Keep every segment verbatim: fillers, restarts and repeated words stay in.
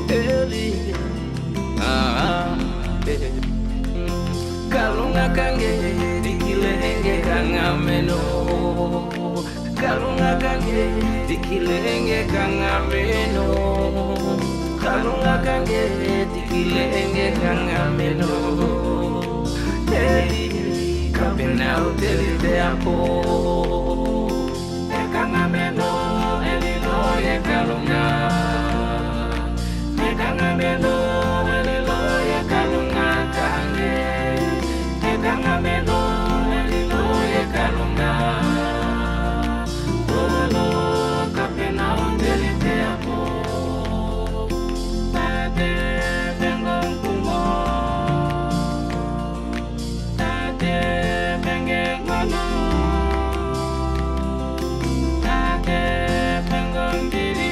Eli, ah, eh. Kalunga kange dikilenge kangameno. Kalunga kange dikilenge kangameno. Kalunga kange dikilenge kangameno. Eli kapena uteli de apo. E kangameno eli lo ye kalunga. E kangameno eli lo ye kalunga kange. E kangameno eli lo ye kalunga. Olo kapena uteli de apo. Tate bengo kumo. Tate benge ngono. Tate bengo mbiri.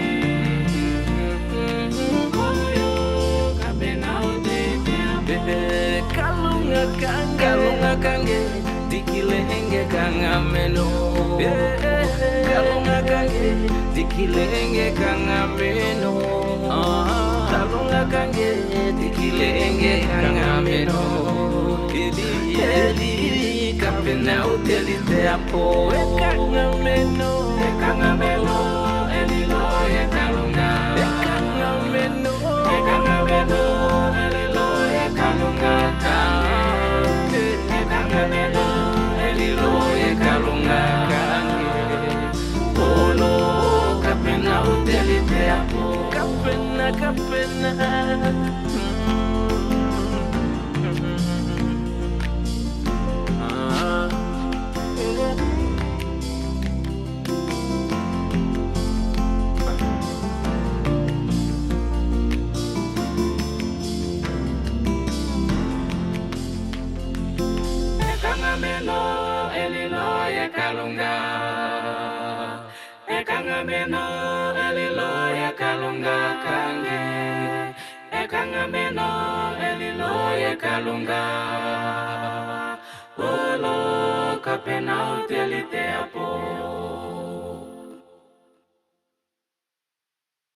Koyo kapena uteli de apo. Kalunga kange, kalunga kange, dikilenge kangameno. Kalunga kange, dikilenge kangameno. Kalunga kange, dikilenge kangameno. Eli, eli, kapena uteli de apo. Kangameno, kangameno, eli lo ye kalunga. Kangameno, kangameno, eli lo ye kalunga. Kangameno, eli lo ye kalunga. Olo kapena uteli de apo. Kapena, kapena. Ah. Kangameno eli lo ye kalunga. E kangameno eli lo ye kalunga kange. E kangameno eli lo ye kalunga. Olo kapena uteli de apo.